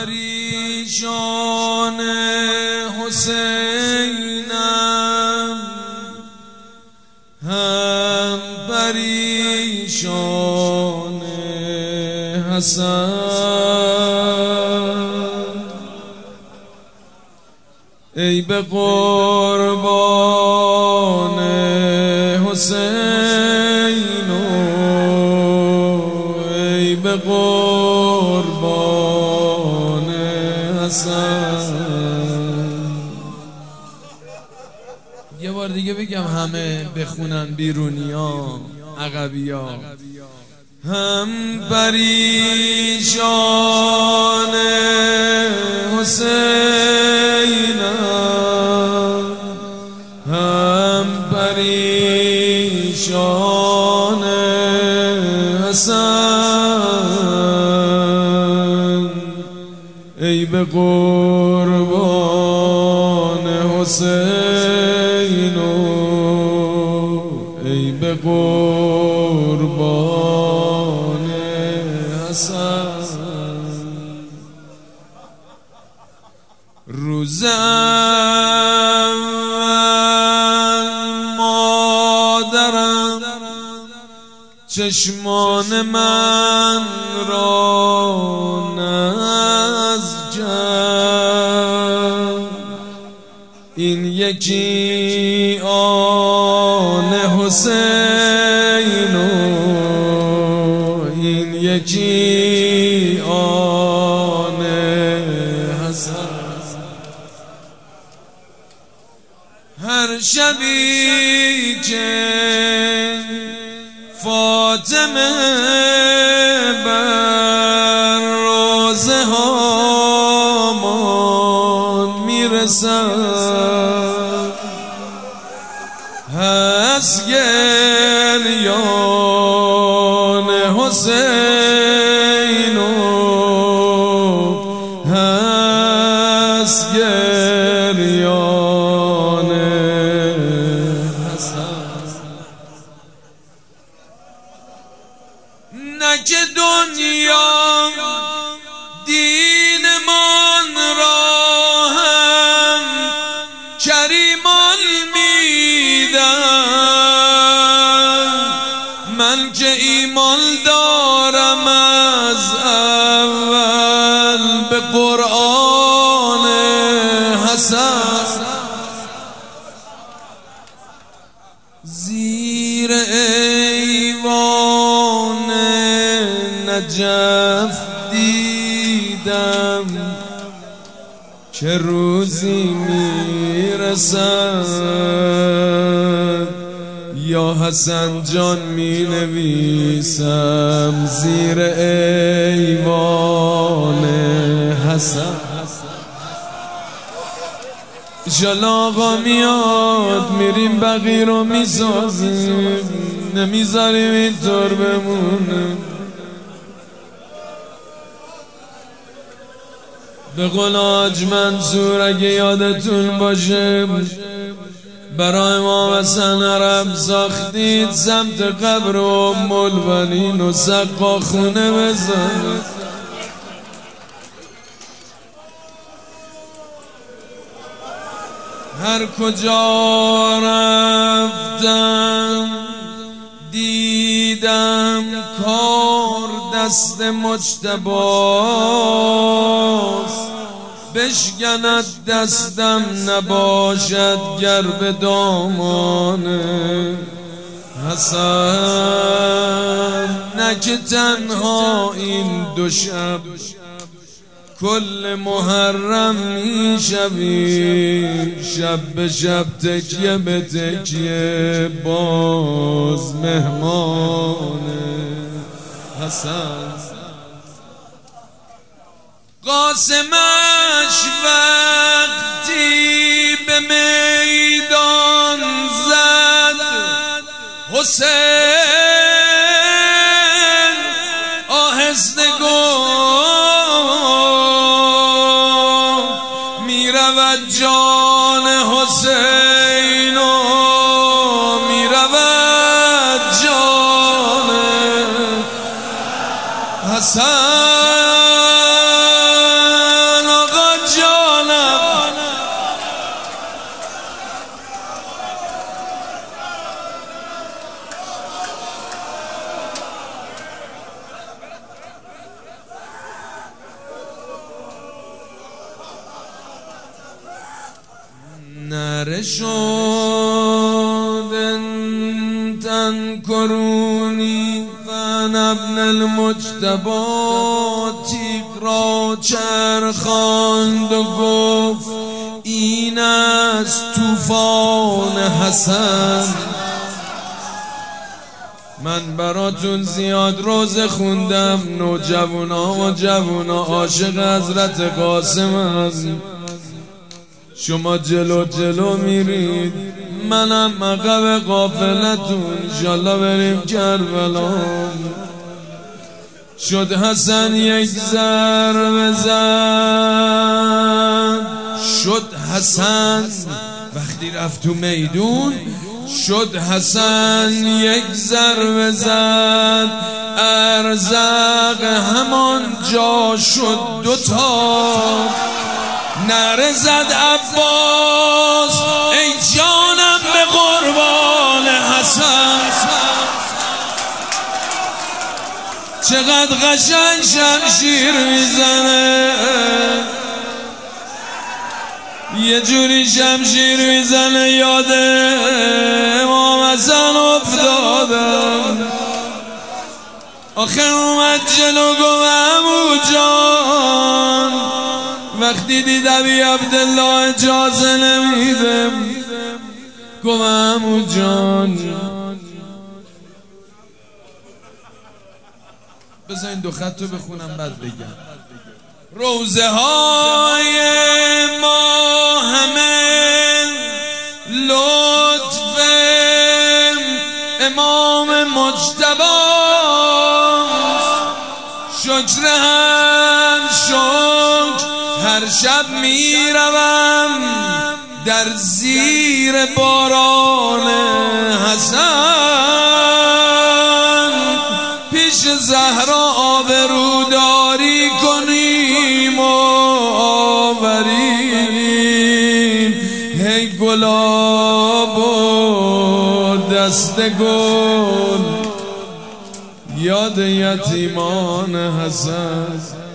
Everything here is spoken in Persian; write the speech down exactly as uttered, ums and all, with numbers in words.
پریشان حسینم، هم پریشان حسن. ای به قربان حسین، ای به قربان حسن. یه بار دیگه بگم همه بخونن، بیرونیا عقبیا. هم پریشان حسینم، هم پریشان حسن. ای به قربان حسین، ای به قربان حسن. روز اول مادرم چشمان من را نز جمع، این یکی آن حسین و این یکی آن حسن. هر شبی که فاطمه بر روزه هامان میرسد، هست گریان حسین و هست گریان حسن. نه که دنیا دینمان را هم کریمان میدن، من که ایمان دارم از اول به قرآن حسن. زیر ایوان نجف دیدم که روزی میرسد، یا حسن جان می نویسم زیر ایوان حسن. انشالله آقا میاد میریم بقیه رو میسازیم، نمیذاریم اینطور بمونه. به قول حاج منصور اگه یادتون باشه برای امام حسن عرب ساختید سمت قبر ام البنین و سقا خونه بزنید. هر کجا رفتم دیدم کار دست مجتباست، بشکند دستم نباشد گر به دامان حسن. نه که تنها این دو شب کل محرم می شویم، شب به شب تکیه به تکیه باز مهمان حسن. قاسمش وقتی به میدان زد حسین آهسته گفت میرود جان حسین و میرود جان حسن. نره شد انتن کرونی فن ابن المجتبی تیغ را چرخاند و گفت این از طوفان حسن. من براتون زیاد روزه خوندم، نوجوانا و جوانا عاشق حضرت قاسمم. شما جلو جلو میرید، منم عقب قافلتون، انشالله بریم کربلا. شد حسن یک ضربه زد، شد حسن وقتی رفت تو میدون، شد حسن یک ضربه زد، ارزق همان جا شد دوتا. نره زد عباس ای جانم به قربان حسن. چقدر قشنگ شمشیر میزنه، یه جوری شمشیر میزنه یاد امام حسن افتادم. آخه اومد جلو گفت عمو جان، وقتی دید ابی عبدالله اجازه نمیده، گفت عمو جان بذار این دو خط رو بخونم بعد بگم. روزه های ما همه لطف امام مجتبی، شکر هم شکر هر شب میروم در زیر باران حسن. پیش زهرا آبروداری کنیم و آوریم، هی گلاب و دست گل یاد یتیمان حسن.